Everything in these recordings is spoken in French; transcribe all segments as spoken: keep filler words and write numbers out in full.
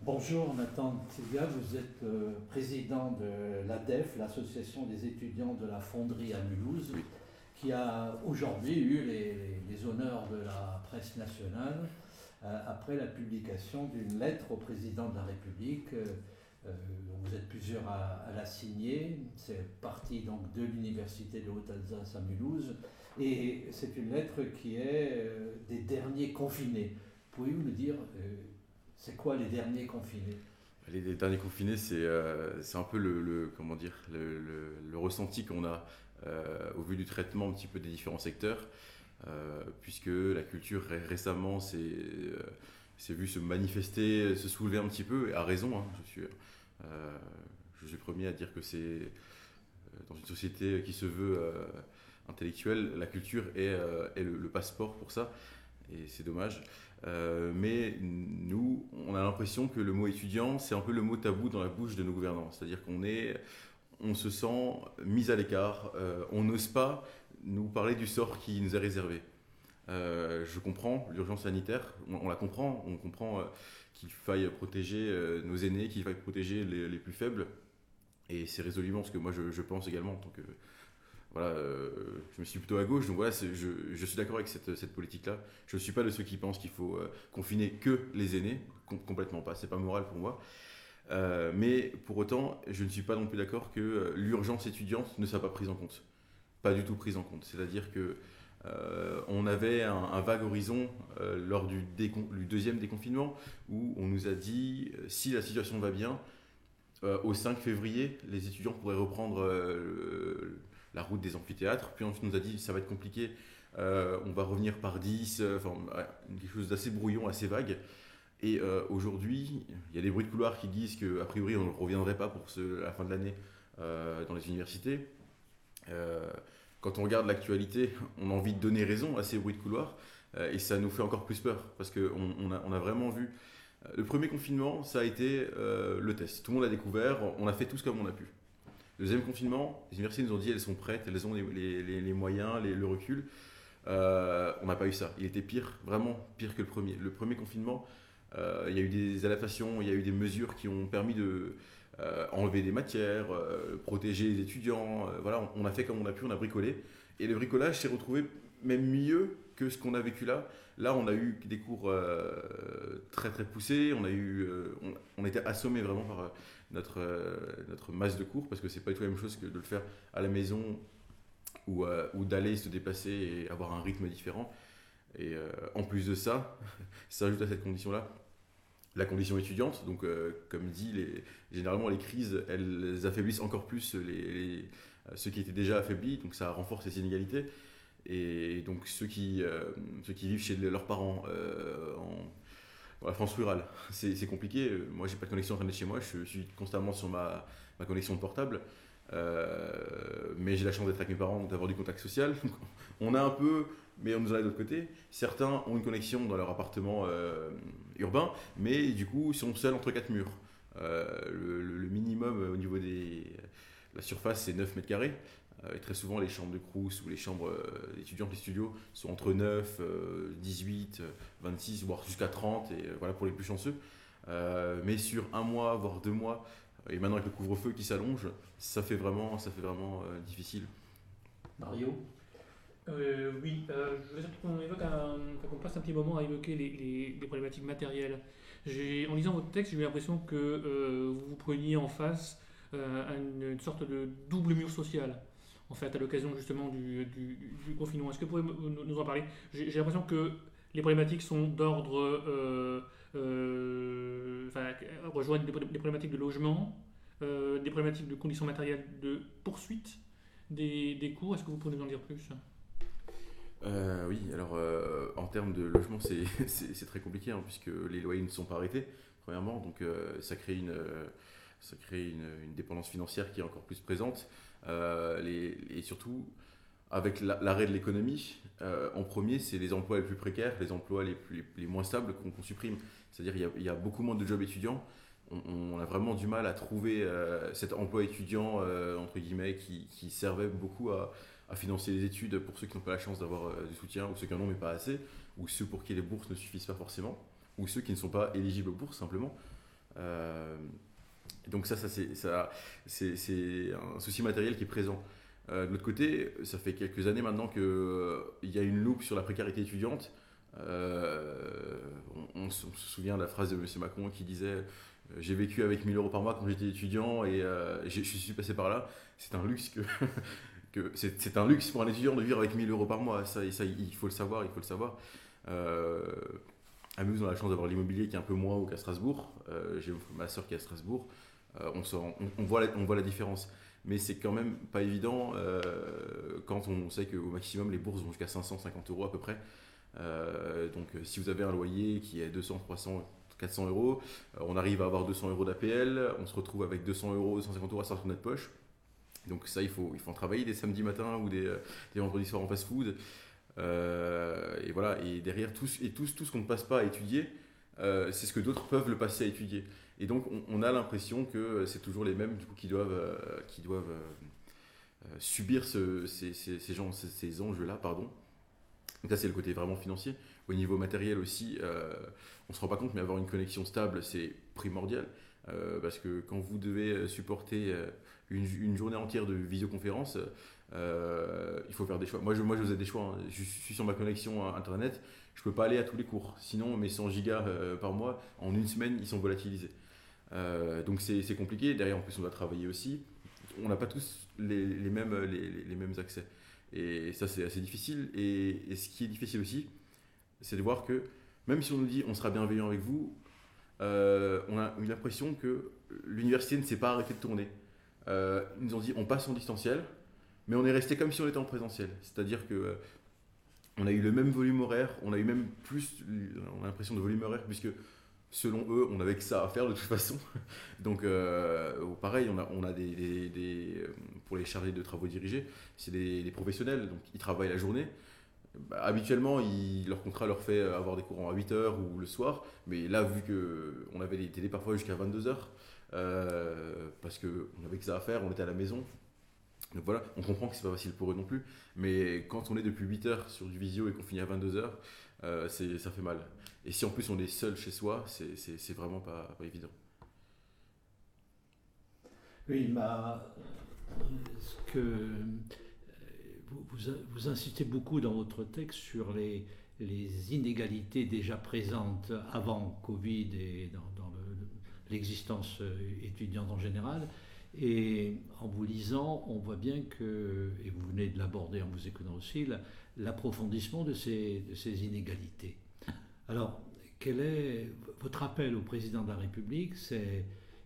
Bonjour Nathan Tilga, vous êtes euh, président de l'A D E F, l'Association des étudiants de la Fonderie à Mulhouse, Oui. qui a aujourd'hui eu les, les honneurs de la presse nationale euh, après la publication d'une lettre au président de la République. Euh, euh, vous êtes plusieurs à, à la signer. C'est parti donc de l'Université de Haute-Alsace à Mulhouse et c'est une lettre qui est euh, des derniers confinés. Pouvez-vous nous dire euh, c'est quoi les derniers confinés? Les, les derniers confinés, c'est euh, c'est un peu le, le- comment dire, le, le- le ressenti qu'on a euh, au vu du traitement un petit peu des différents secteurs, euh, puisque la culture ré- récemment s'est euh, s'est vue se manifester, se soulever un petit peu, et à raison, hein, je suis, euh, je suis le premier à dire que c'est euh, dans une société qui se veut euh, intellectuelle, la culture est, euh, est le, le passeport pour ça. Et c'est dommage. Euh, mais nous, on a l'impression que le mot étudiant, c'est un peu le mot tabou dans la bouche de nos gouvernants. C'est-à-dire qu'on est, on se sent mis à l'écart, euh, on n'ose pas nous parler du sort qui nous est réservé. Euh, je comprends l'urgence sanitaire, on, on la comprend, on comprend euh, qu'il faille protéger euh, nos aînés, qu'il faille protéger les, les plus faibles. Et c'est résolument ce que moi je, je pense également en tant que, voilà, euh, je me suis plutôt à gauche, donc voilà, c'est- je, je suis d'accord avec cette, cette politique-là. Je ne suis pas de ceux qui pensent qu'il faut euh, confiner que les aînés, com- complètement pas, c'est pas moral pour moi. Euh, mais pour autant, je ne suis pas non plus d'accord que euh, l'urgence étudiante ne soit pas prise en compte. Pas du tout prise en compte. C'est-à-dire que euh, on avait un, un vague horizon euh, lors du, décon- du deuxième déconfinement où on nous a dit euh, si la situation va bien, euh, au cinq février, les étudiants pourraient reprendre euh, le- la route des amphithéâtres. Puis ensuite, on nous a dit ça va être compliqué, euh, on va revenir par dix, euh, enfin, ouais, quelque chose d'assez brouillon, assez vague. Et euh, aujourd'hui, il y a des bruits de couloir qui disent qu'a priori, on ne reviendrait pas pour ce- la fin de l'année euh, dans les universités. Euh, Quand on regarde l'actualité, on a envie de donner raison à ces bruits de couloir. Euh, et ça nous fait encore plus peur parce qu'on on a, on a vraiment vu le premier confinement, ça a été euh, le test. Tout le monde a découvert, on a fait tous comme on a pu. Le deuxième confinement, les universités nous ont dit elles sont prêtes, elles ont les, les- les- les moyens, les- le recul. Euh, on n'a pas eu ça. Il était pire, vraiment pire que le premier. Le premier confinement, euh, il y a eu des adaptations, il y a eu des mesures qui ont permis de euh, enlever des matières, euh, protéger les étudiants. Euh, voilà, on, on a fait comme on a pu, on a bricolé. Et le bricolage s'est retrouvé même mieux que ce qu'on a vécu là. Là, on a eu des cours euh, très très poussés. On a eu, euh, on, on était assommé vraiment par euh, notre euh, notre masse de cours parce que c'est pas du tout la même chose que de le faire à la maison ou, euh, ou d'aller se déplacer et avoir un rythme différent. Et euh, en plus de ça, ça ajoute à cette condition-là la condition étudiante. Donc, euh, comme dit, les, généralement les crises, elles affaiblissent encore plus les, les- ceux qui étaient déjà affaiblis. Donc, ça renforce les inégalités. Et donc, ceux qui, euh, ceux qui vivent chez leurs parents euh, en, dans la France rurale, c'est c'est compliqué. Moi, j'ai pas de connexion internet chez moi. Je suis constamment sur ma, ma connexion de portable. Euh, mais j'ai la chance d'être avec mes parents, donc d'avoir du contact social. Donc, on a un peu, mais on nous en a de l'autre côté. Certains ont une connexion dans leur appartement euh, urbain, mais du coup, ils sont seuls entre quatre murs. Euh, le, le- le minimum au niveau des. La surface, c'est neuf mètres carrés. Euh, et très souvent, les chambres de Crous ou les chambres euh, étudiantes, les studios, sont entre neuf, euh, dix-huit, euh, vingt-six, voire jusqu'à trente, et euh, voilà pour les plus chanceux. Euh, mais sur un mois, voire deux mois, et maintenant avec le couvre-feu qui s'allonge, ça fait vraiment, ça fait vraiment euh, difficile. Mario? Euh, oui, euh, je voudrais qu'on évoque un, enfin, qu'on passe un petit moment à évoquer les, les- les problématiques matérielles. J'ai, en lisant votre texte, j'ai eu l'impression que euh, vous vous preniez en face euh, à une, une sorte de double mur social, en fait, à l'occasion justement du, du- du confinement. Est-ce que vous pouvez me- nous, nous en parler? J'ai, j'ai l'impression que les problématiques sont d'ordre, euh, euh, enfin, rejoignent des, des problématiques de logement, euh, des problématiques de conditions matérielles de poursuite des, des cours. Est-ce que vous pouvez nous en dire plus? Euh, oui, alors euh, en termes de logement, c'est c'est- c'est très compliqué hein, puisque les loyers ne sont pas arrêtés, premièrement, donc euh, ça crée une, euh, ça crée une, une dépendance financière qui est encore plus présente. Euh, les- et surtout, avec la- l'arrêt de l'économie, euh, en premier, c'est les emplois les plus précaires, les emplois les, plus, les moins stables qu'on qu'on supprime. C'est-à-dire qu'il y a, il y a beaucoup moins de jobs étudiants. On, on a vraiment du mal à trouver euh, cet emploi étudiant, euh, entre guillemets, qui, qui servait beaucoup à, à financer les études pour ceux qui n'ont pas la chance d'avoir euh, du soutien, ou ceux qui en ont mais pas assez, ou ceux pour qui les bourses ne suffisent pas forcément, ou ceux qui ne sont pas éligibles aux bourses simplement. Euh, donc ça, ça, c'est, ça c'est, c'est un souci matériel qui est présent. Euh, de l'autre côté, ça fait quelques années maintenant qu'il euh, y a une loupe sur la précarité étudiante. Euh, on, on, se souvient de la phrase de M. Macron qui disait euh, « J'ai vécu avec mille euros par mois quand j'étais étudiant et euh, je suis passé par là ». C'est un luxe que... que c'est, c'est un luxe pour un étudiant de vivre avec mille euros par mois. Ça, ça, il faut le savoir, il faut le savoir. Euh, à Mulhouse, on a la chance d'avoir l'immobilier qui est un peu moins haut qu'à Strasbourg. Euh, j'ai ma soeur qui est à Strasbourg. Euh, on, se, on, on, voit la, on voit la différence. Mais c'est quand même pas évident euh, quand on sait qu'au maximum, les bourses vont jusqu'à cinq cent cinquante euros à peu près. Euh, donc si vous avez un loyer qui est deux cents, trois cents, quatre cents euros, euh, on arrive à avoir deux cents euros d'A P L, on se retrouve avec deux cents euros, deux cent cinquante euros à sortir de notre poche. Donc ça, il faut, il faut en travailler des samedis matins ou des, des vendredis soirs en fast-food. Euh, et voilà, et derrière, tout, et tout, tout ce qu'on ne passe pas à étudier, euh, c'est ce que d'autres peuvent le passer à étudier. Et donc, on, on a l'impression que c'est toujours les mêmes du coup, qui doivent, euh, qui doivent euh, euh, subir ce, ces, ces, ces, gens, ces, ces enjeux-là. Pardon. Donc ça, c'est le côté vraiment financier. Au niveau matériel aussi, euh, on ne se rend pas compte, mais avoir une connexion stable, c'est primordial. Euh, parce que quand vous devez supporter une, une journée entière de visioconférence, euh, il faut faire des choix. Moi je, moi, je faisais des choix. Hein. Je suis sur ma connexion Internet, je ne peux pas aller à tous les cours. Sinon, mes cent gigas euh, par mois, en une semaine, ils sont volatilisés. Euh, donc c'est, c'est compliqué. Derrière, en plus, on doit travailler aussi. On n'a pas tous les, les, mêmes, les, les mêmes accès. Et ça, c'est assez difficile. Et, et ce qui est difficile aussi, c'est de voir que même si on nous dit on sera bienveillant avec vous, Euh, on a eu l'impression que l'université ne s'est pas arrêtée de tourner. Euh, ils nous ont dit on passe en distanciel, mais on est resté comme si on était en présentiel. C'est-à-dire que euh, on a eu le même volume horaire, on a eu même plus, on a l'impression de volume horaire puisque selon eux, on n'avait que ça à faire de toute façon. Donc euh, pareil, on a, on a des, des, des, pour les chargés de travaux dirigés, c'est des, des professionnels, donc ils travaillent la journée. Bah, habituellement, ils, leur contrat leur fait avoir des courants à huit heures ou le soir, mais là, vu qu'on avait des télés parfois jusqu'à vingt-deux heures, euh, parce qu'on n'avait que ça à faire, on était à la maison. Donc voilà, on comprend que c'est pas facile pour eux non plus, mais quand on est depuis huit heures sur du visio et qu'on finit à vingt-deux heures, euh, c'est, ça fait mal. Et si en plus on est seul chez soi, c'est, c'est, c'est vraiment pas, pas évident. Oui, ma... ce que... Vous, vous, vous insistez beaucoup dans votre texte sur les, les inégalités déjà présentes avant Covid et dans, dans le, l'existence étudiante en général. Et en vous lisant, on voit bien que, et vous venez de l'aborder en vous écoutant aussi, la, l'approfondissement de ces, de ces inégalités. Alors, quel est votre appel au président de la République? C'est,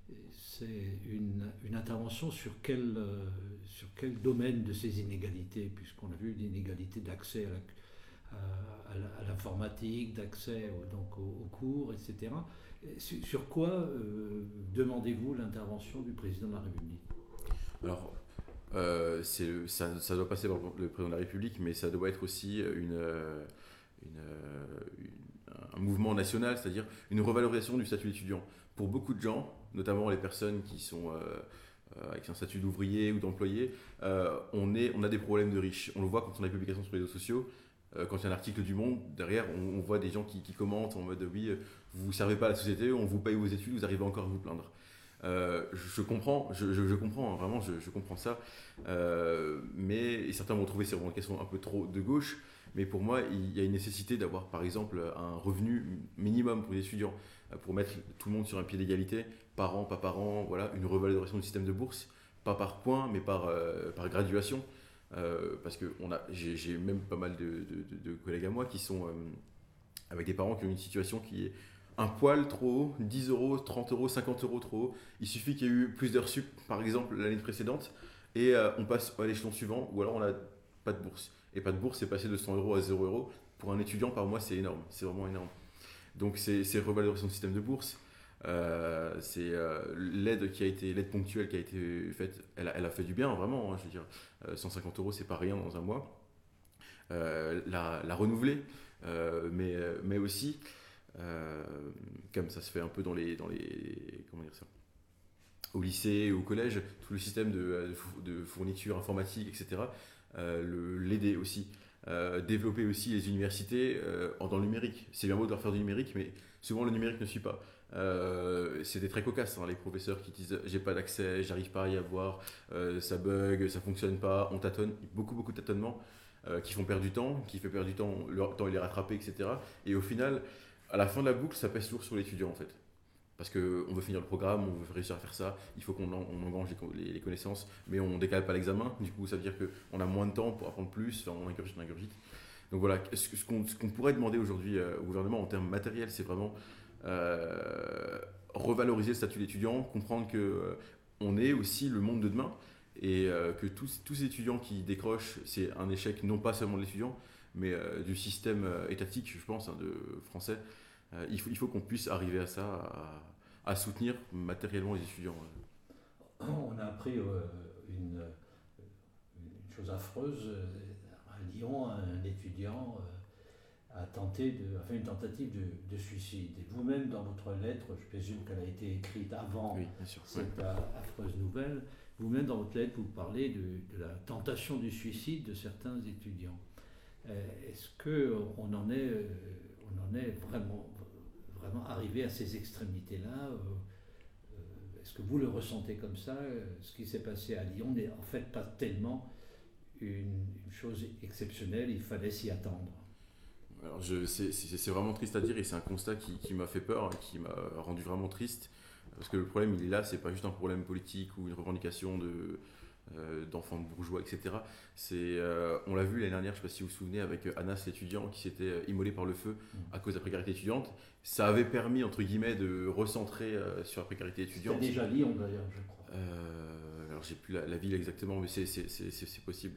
c'est une, une intervention sur quel, euh, sur quel domaine de ces inégalités, puisqu'on a vu l'inégalité d'accès à, la, à, la, à l'informatique, d'accès au, donc aux, aux cours, et cetera. Sur, sur quoi euh, demandez-vous l'intervention du président de la République? Alors, euh, c'est, ça, ça doit passer par le président de la République, mais ça doit être aussi une, une, une, un mouvement national, c'est-à-dire une revalorisation du statut d'étudiant. Pour beaucoup de gens, notamment les personnes qui sont euh, avec un statut d'ouvrier ou d'employé, euh, on, est, on a des problèmes de riches. On le voit quand on a des publications sur les réseaux sociaux. Euh, quand il y a un article du Monde, derrière, on, on voit des gens qui, qui commentent en mode « oui, vous ne servez pas à la société, on vous paye vos études, vous arrivez encore à vous plaindre ». Euh, je, je comprends, je, je, je comprends, hein, vraiment, je, je comprends ça. Euh, mais et certains vont trouver ces revendications un peu trop de gauche. Mais pour moi, il y a une nécessité d'avoir, par exemple, un revenu minimum pour les étudiants, pour mettre tout le monde sur un pied d'égalité, par an, pas par an, voilà, une revalorisation du système de bourse, pas par points, mais par, euh, par graduation. Euh, parce que on a, j'ai, j'ai même pas mal de, de, de collègues à moi qui sont euh, avec des parents qui ont une situation qui est un poil trop haut, dix euros, trente euros, cinquante euros trop haut. Il suffit qu'il y ait eu plus d'heures sup, par exemple, l'année précédente, et euh, on passe à l'échelon suivant, ou alors on n'a pas de bourse. Et pas de bourse, c'est passer de cent euros à zéro euros. Pour un étudiant, par mois, c'est énorme, c'est vraiment énorme. Donc c'est, c'est revalorisation du système de bourse. Euh, c'est euh, l'aide qui a été l'aide ponctuelle qui a été faite, elle a, elle a fait du bien vraiment, hein, je veux dire, euh, cent cinquante euros c'est pas rien dans un mois. Euh, la, la renouveler, euh, mais mais aussi euh, comme ça se fait un peu dans les dans les comment dire ça, au lycée, au collège, tout le système de, de fourniture informatique, et cetera. Euh, le, l'aider aussi. euh, développer aussi les universités euh, dans le numérique. C'est bien beau de leur faire du numérique, mais souvent le numérique ne suit pas. Euh, c'était très cocasse, hein, les professeurs qui disent j'ai pas d'accès, j'arrive pas à y avoir, euh, ça bug, ça fonctionne pas, on tâtonne, beaucoup beaucoup de tâtonnements euh, qui font perdre du temps, qui fait perdre du temps, le temps il est rattrapé, et cetera. Et au final, à la fin de la boucle, ça pèse lourd sur l'étudiant en fait. Parce qu'on veut finir le programme, on veut réussir à faire ça, il faut qu'on en, on engrange les, les, les connaissances, mais on décale pas l'examen, du coup ça veut dire qu'on a moins de temps pour apprendre plus, enfin, on ingurgite, on ingurgite. Donc voilà, ce, ce qu'on, ce qu'on pourrait demander aujourd'hui euh, au gouvernement en termes matériels, c'est vraiment euh, revaloriser le statut d'étudiant, comprendre qu'on euh, est aussi le monde de demain et euh, que tous, tous ces étudiants qui décrochent, c'est un échec non pas seulement de l'étudiant, mais euh, du système euh, étatique, je pense, hein, de français. Euh, il, faut, il faut qu'on puisse arriver à ça, à, à soutenir matériellement les étudiants. On a appris euh, une, une chose affreuse. À Lyon, un étudiant euh, a tenté de, a fait une tentative de, de suicide. Et vous-même, dans votre lettre, je présume qu'elle a été écrite avant oui, bien sûr, cette ouais. affreuse nouvelle, vous-même, dans votre lettre, vous parlez de, de la tentation du suicide de certains étudiants. Euh, est-ce qu'on en est, euh, on en est vraiment, vraiment arrivé à ces extrémités-là euh, euh, Est-ce que vous le ressentez comme ça euh, Ce qui s'est passé à Lyon n'est en fait pas tellement une, une chose exceptionnelle, il fallait s'y attendre. Alors je, c'est, c'est, c'est vraiment triste à dire et c'est un constat qui, qui m'a fait peur, qui m'a rendu vraiment triste. Parce que le problème, il est là, c'est pas juste un problème politique ou une revendication de, euh, d'enfants de bourgeois, et cetera. C'est, euh, on l'a vu l'année dernière, je ne sais pas si vous vous souvenez, avec Anas, l'étudiant, qui s'était immolé par le feu à cause de la précarité étudiante. Ça avait permis, entre guillemets, de recentrer euh, sur la précarité étudiante. C'était déjà Lyon, d'ailleurs, je crois. Euh, alors, j'ai plus la, la ville exactement, mais c'est, c'est, c'est, c'est, c'est possible.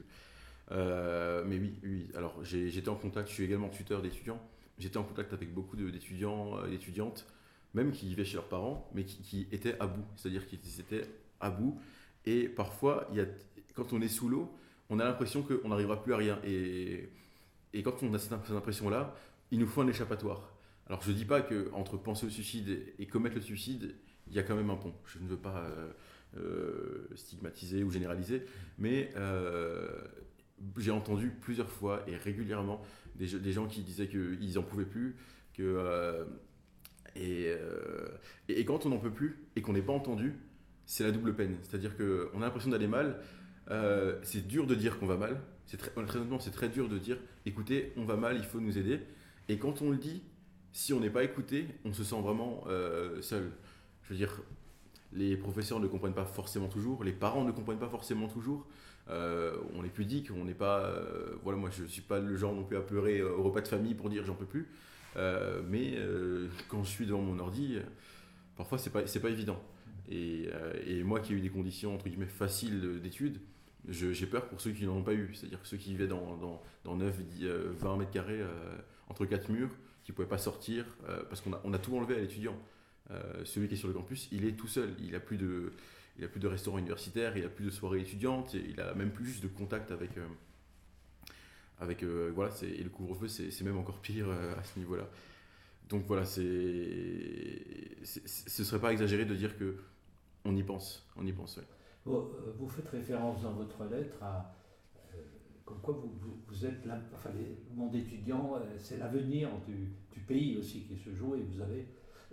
Euh, mais oui, oui. Alors, j'ai, j'étais en contact, je suis également tuteur d'étudiants. J'étais en contact avec beaucoup de, d'étudiants et d'étudiantes, même qui vivaient chez leurs parents, mais qui, qui étaient à bout. C'est-à-dire qu'ils étaient à bout. Et parfois, il y a, quand on est sous l'eau, on a l'impression qu'on n'arrivera plus à rien. Et, et quand on a cette, cette impression-là, il nous faut un échappatoire. Alors, je ne dis pas qu'entre penser au suicide et, et commettre le suicide, il y a quand même un pont. Je ne veux pas euh, euh, stigmatiser ou généraliser, mais euh, j'ai entendu plusieurs fois et régulièrement des, des gens qui disaient qu'ils n'en pouvaient plus, que... Euh, Et, euh, et, et quand on n'en peut plus et qu'on n'est pas entendu, c'est la double peine. C'est-à-dire qu'on a l'impression d'aller mal. Euh, c'est dur de dire qu'on va mal. C'est très, très honnêtement, c'est très dur de dire écoutez, on va mal, il faut nous aider. Et quand on le dit, si on n'est pas écouté, on se sent vraiment euh, seul. Je veux dire, les professeurs ne comprennent pas forcément toujours, les parents ne comprennent pas forcément toujours. Euh, on est pudique, on n'est pas. Euh, voilà, moi je ne suis pas le genre non plus à pleurer au repas de famille pour dire j'en peux plus. Euh, mais euh, quand je suis devant mon ordi, euh, parfois c'est pas, c'est pas évident. Et, euh, et moi qui ai eu des conditions entre guillemets faciles d'études, je, j'ai peur pour ceux qui n'en ont pas eu. C'est-à-dire que ceux qui vivaient dans, dans, dans neuf, dix, vingt mètres carrés euh, entre quatre murs, qui ne pouvaient pas sortir, euh, parce qu'on a, on a tout enlevé à l'étudiant. Euh, celui qui est sur le campus, il est tout seul. Il n'a plus de, il a plus de restaurant universitaire, il n'a plus de soirée étudiante, il n'a même plus juste de contact avec. Euh, Avec, euh, voilà, c'est, et le couvre-feu, c'est, c'est même encore pire euh, à ce niveau-là. Donc voilà, c'est, c'est, ce ne serait pas exagéré de dire qu'on y pense. On y pense, ouais. Vous, vous faites référence dans votre lettre à euh, comme quoi vous, vous, vous êtes là, enfin, les, le monde étudiant, euh, c'est l'avenir du, du pays aussi qui se joue et vous avez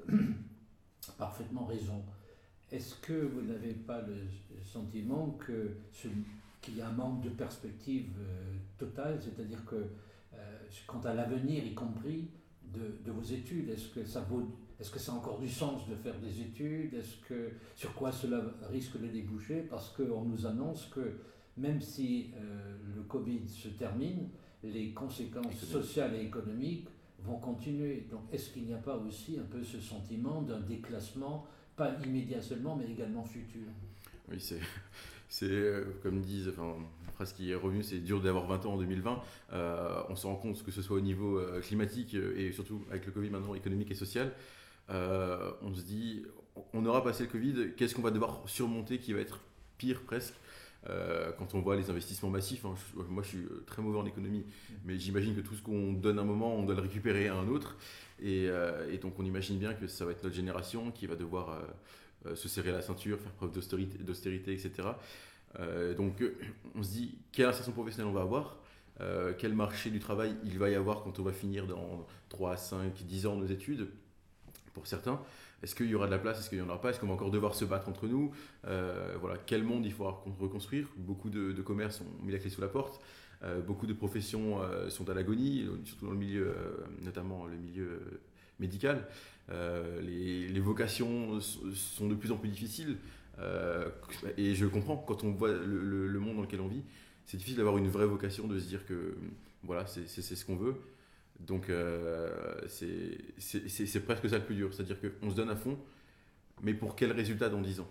parfaitement raison. Est-ce que vous n'avez pas le sentiment que ce, qu'il y a un manque de perspective euh, totale, c'est-à-dire que euh, quant à l'avenir, y compris de, de vos études, est-ce que ça vaut, est-ce que ça a encore du sens de faire des études? Est-ce que, sur quoi cela risque de déboucher? Parce qu'on nous annonce que même si euh, le Covid se termine, les conséquences sociales et économiques vont continuer. Donc est-ce qu'il n'y a pas aussi un peu ce sentiment d'un déclassement, pas immédiat seulement, mais également futur? Oui, c'est... C'est euh, comme disent, enfin, une phrase qui est revenue, c'est dur d'avoir vingt ans en deux mille vingt. Euh, on se rend compte que ce soit au niveau euh, climatique euh, et surtout avec le Covid maintenant économique et social. Euh, on se dit, on aura passé le Covid, qu'est-ce qu'on va devoir surmonter qui va être pire presque euh, quand on voit les investissements massifs. Hein, je, moi je suis très mauvais en économie, mais j'imagine que tout ce qu'on donne à un moment, on doit le récupérer à un autre. Et, euh, et donc on imagine bien que ça va être notre génération qui va devoir... Euh, Euh, se serrer la ceinture, faire preuve d'austérité, d'austérité et cetera. Euh, donc on se dit quelle insertion professionnelle on va avoir, euh, quel marché du travail il va y avoir quand on va finir dans trois, cinq, dix ans nos études, pour certains. Est-ce qu'il y aura de la place, est-ce qu'il n'y en aura pas, est-ce qu'on va encore devoir se battre entre nous, euh, voilà, quel monde il faudra reconstruire. Beaucoup de, de commerces ont mis la clé sous la porte, euh, beaucoup de professions euh, sont à l'agonie, surtout dans le milieu, euh, notamment le milieu médical. Euh, les, les vocations sont de plus en plus difficiles, euh, et je comprends, quand on voit le, le, le monde dans lequel on vit, c'est difficile d'avoir une vraie vocation, de se dire que voilà, c'est, c'est, c'est ce qu'on veut. Donc euh, c'est, c'est, c'est, c'est presque ça le plus dur, c'est-à-dire qu'on se donne à fond, mais pour quel résultat dans dix ans?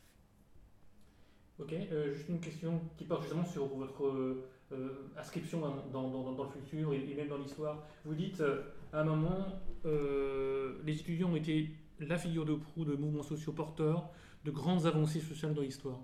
Ok, euh, juste une question qui porte justement sur votre euh, inscription dans, dans, dans, dans le futur et, et même dans l'histoire. Vous dites, euh, à un moment, euh, les étudiants ont été la figure de proue de mouvements sociaux porteurs, de grandes avancées sociales dans l'histoire.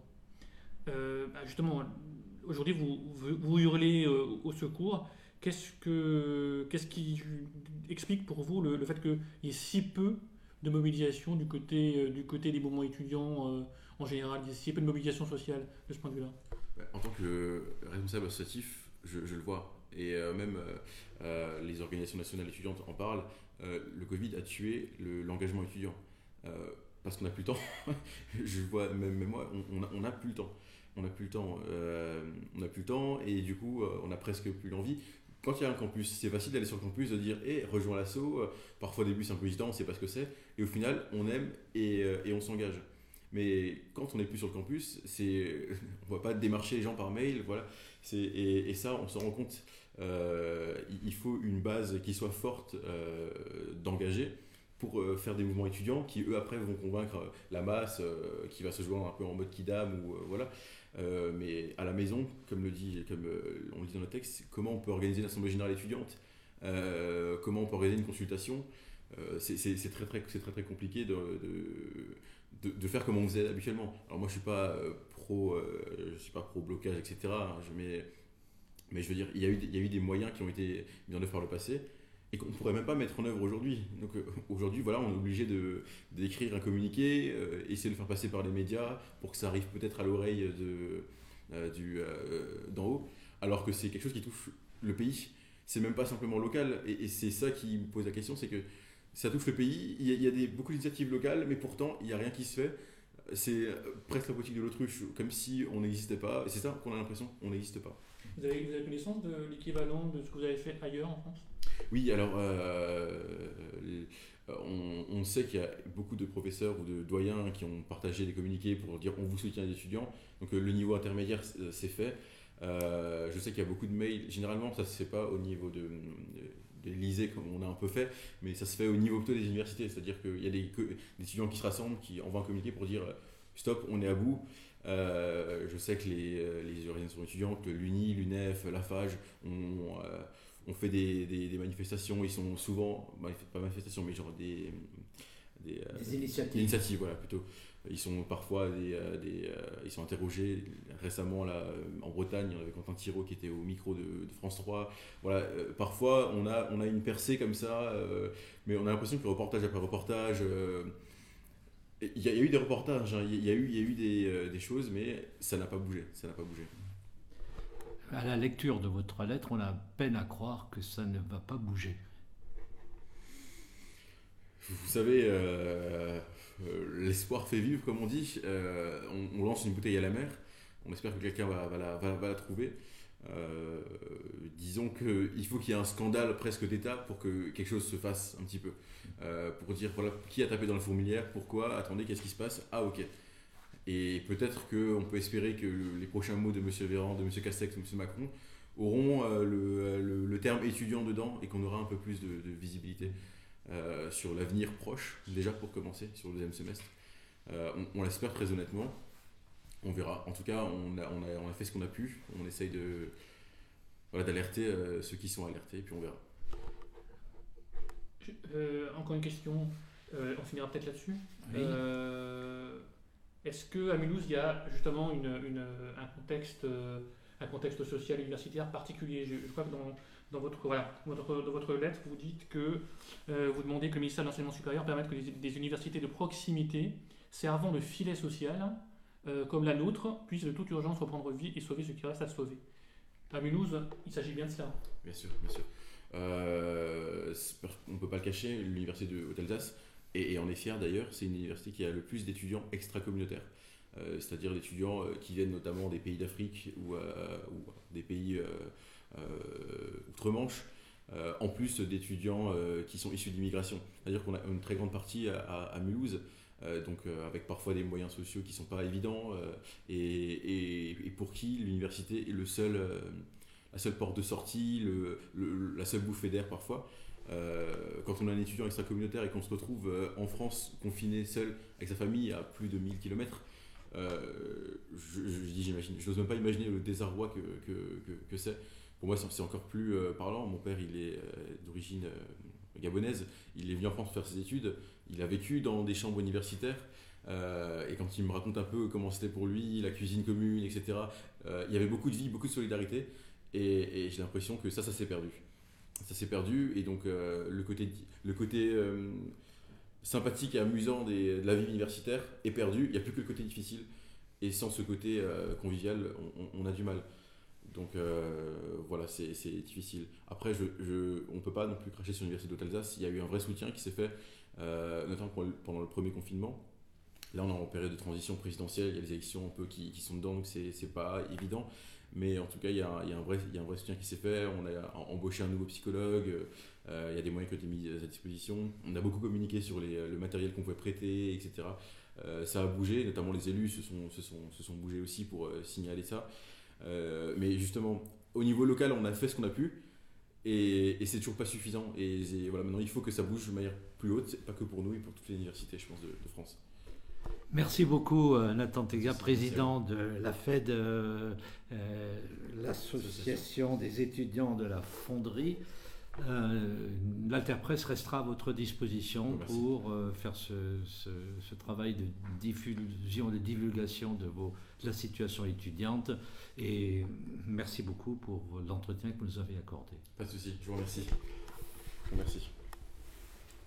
Euh, bah justement, aujourd'hui, vous, vous, vous hurlez euh, au secours. Qu'est-ce, que, qu'est-ce qui explique pour vous le, le fait qu'il y ait si peu de mobilisation du côté, euh, du côté des mouvements étudiants euh, en général, il y a si peu de mobilisation sociale de ce point de vue-là? En tant que responsable associatif, je, je le vois, et euh, même euh, euh, les organisations nationales étudiantes en parlent, euh, le Covid a tué le, l'engagement étudiant, euh, parce qu'on n'a plus le temps. Je vois, même, même moi, on, on, a, on a plus le temps. On n'a plus le temps, euh, on n'a plus le temps, et du coup, euh, on a presque plus l'envie. Quand il y a un campus, c'est facile d'aller sur le campus, de dire hey, « rejoins l'assaut », parfois au début c'est un peu hésitant, on ne sait pas ce que c'est, et au final on aime et, euh, et on s'engage. Mais quand on n'est plus sur le campus, c'est, on ne va pas démarcher les gens par mail, voilà. C'est, et, et ça on s'en rend compte, euh, il faut une base qui soit forte euh, d'engagés pour euh, faire des mouvements étudiants qui eux après vont convaincre la masse euh, qui va se jouer un peu en mode kidam ou euh, voilà. Euh, mais à la maison, comme, le dit, comme euh, on le dit dans le texte, comment on peut organiser une assemblée générale étudiante, euh, comment on peut organiser une consultation, euh, c'est, c'est, c'est, très, très, c'est très très compliqué de, de, de, de faire comme on faisait habituellement. Alors moi je suis pas euh, pro, euh, je suis pas pro blocage, et cetera. Hein, je, mais, mais je veux dire, il y a eu, il y a eu des moyens qui ont été mis en œuvre par le passé et qu'on ne pourrait même pas mettre en œuvre aujourd'hui. Donc euh, aujourd'hui, voilà, on est obligé de, d'écrire un communiqué, euh, essayer de le faire passer par les médias pour que ça arrive peut-être à l'oreille de, euh, du, euh, d'en haut, alors que c'est quelque chose qui touche le pays. C'est même pas simplement local, et, et c'est ça qui me pose la question, c'est que ça touche le pays, il y a, il y a des, beaucoup d'initiatives locales, mais pourtant, il n'y a rien qui se fait. C'est presque la politique de l'autruche, comme si on n'existait pas, et c'est ça qu'on a l'impression, on n'existe pas. Vous avez, vous avez connaissance de l'équivalent de ce que vous avez fait ailleurs en France? Oui, alors euh, on, on sait qu'il y a beaucoup de professeurs ou de doyens qui ont partagé des communiqués pour dire on vous soutient les étudiants. Donc le niveau intermédiaire c'est fait. Euh, je sais qu'il y a beaucoup de mails. Généralement ça se fait pas au niveau de, de, des lycées comme on a un peu fait, mais ça se fait au niveau plutôt des universités. C'est-à-dire qu'il y a des, des étudiants qui se rassemblent, qui envoient un communiqué pour dire stop, on est à bout. Euh, je sais que les, les organisations étudiantes, l'Uni, l'UNEF, la FAGE ont euh, on fait des, des, des manifestations, ils sont souvent, pas manifestations, mais genre des, des, des initiatives. Des initiatives, voilà, plutôt. Ils sont parfois des, des, ils sont interrogés. Récemment, là, en Bretagne, il y avait Quentin Thiraud qui était au micro de, de France trois. Voilà, euh, parfois, on a, on a une percée comme ça, euh, mais on a l'impression que reportage après reportage, euh, il y, y a eu des reportages, hein, il y a eu, il y a eu des, euh, des choses, mais ça n'a pas bougé, ça n'a pas bougé. À la lecture de votre lettre, on a peine à croire que ça ne va pas bouger. Vous savez, euh, euh, l'espoir fait vivre, comme on dit. Euh, on, on lance une bouteille à la mer. On espère que quelqu'un va, va, la, va, va la trouver. Euh, disons qu'il faut qu'il y ait un scandale presque d'État pour que quelque chose se fasse un petit peu. Euh, pour dire, voilà, qui a tapé dans la fourmilière, pourquoi, attendez, qu'est-ce qui se passe? Ah, ok. Et peut-être qu'on peut espérer que les prochains mots de M. Véran, de M. Castex ou de M. Macron auront euh, le, le, le terme étudiant dedans et qu'on aura un peu plus de, de visibilité euh, sur l'avenir proche, déjà pour commencer, sur le deuxième semestre. Euh, on, on l'espère très honnêtement. On verra. En tout cas, on a, on a, on a fait ce qu'on a pu. On essaye de, voilà, d'alerter euh, ceux qui sont alertés, puis on verra. Euh, encore une question, euh, on finira peut-être là-dessus. Oui. Euh, est-ce qu'à Mulhouse, il y a justement une, une, un, contexte, un contexte social universitaire particulier? je, je crois que dans, dans, votre, voilà, votre, dans votre lettre, vous dites que euh, vous demandez que le ministère de l'Enseignement supérieur permette que des, des universités de proximité servant de filet social, euh, comme la nôtre, puissent de toute urgence reprendre vie et sauver ce qui reste à sauver. À Mulhouse, il s'agit bien de cela. Bien sûr, bien sûr. Euh, on ne peut pas le cacher, l'université de Haute-Alsace, et, et en est fière d'ailleurs, c'est une université qui a le plus d'étudiants extra-communautaires, euh, c'est-à-dire d'étudiants euh, qui viennent notamment des pays d'Afrique ou, euh, ou des pays euh, euh, outre-Manche, euh, en plus d'étudiants euh, qui sont issus d'immigration. C'est-à-dire qu'on a une très grande partie à, à, à Mulhouse, euh, donc euh, avec parfois des moyens sociaux qui ne sont pas évidents, euh, et, et, et pour qui l'université est le seul... Euh, la seule porte de sortie, le, le, la seule bouffée d'air parfois. Euh, quand on est un étudiant extra-communautaire et qu'on se retrouve euh, en France confiné seul avec sa famille à plus de mille kilomètres, euh, je, je, je dis j'imagine, je n'ose même pas imaginer le désarroi que, que, que, que c'est. Pour moi c'est encore plus euh, parlant. Mon père il est euh, d'origine euh, gabonaise, il est venu en France faire ses études, il a vécu dans des chambres universitaires. Euh, et quand il me raconte un peu comment c'était pour lui, la cuisine commune, et cetera, euh, il y avait beaucoup de vie, beaucoup de solidarité. Et, et j'ai l'impression que ça, ça s'est perdu. Ça s'est perdu, et donc euh, le côté, le côté euh, sympathique et amusant des, de la vie universitaire est perdu. Il n'y a plus que le côté difficile. Et sans ce côté euh, convivial, on, on a du mal. Donc euh, voilà, c'est, c'est difficile. Après, je, je, on ne peut pas non plus cracher sur l'université d'Haute-Alsace. Il y a eu un vrai soutien qui s'est fait, euh, notamment pendant le premier confinement. Là, on est en période de transition présidentielle. Il y a les élections un peu qui, qui sont dedans, donc c'est, c'est pas évident. Mais en tout cas, il y a, il y a un vrai, il y a un vrai soutien qui s'est fait. On a embauché un nouveau psychologue. Euh, il y a des moyens qui ont été mis à disposition. On a beaucoup communiqué sur les, le matériel qu'on pouvait prêter, et cetera. Euh, ça a bougé, notamment les élus se sont, se sont, se sont bougés aussi pour euh, signaler ça. Euh, mais justement, au niveau local, on a fait ce qu'on a pu. Et, et c'est toujours pas suffisant. Et voilà, maintenant, il faut que ça bouge de manière plus haute, pas que pour nous, mais pour toutes les universités, je pense, de, de France. Merci beaucoup Nathan Tegga, président de la F E D, euh, euh, l'association des étudiants de la fonderie. Euh, L'Alterpresse restera à votre disposition Merci. pour euh, faire ce, ce, ce travail de diffusion, de divulgation de, vos, de la situation étudiante. Et merci beaucoup pour l'entretien que vous nous avez accordé. Pas de souci, je vous remercie. Je vous remercie.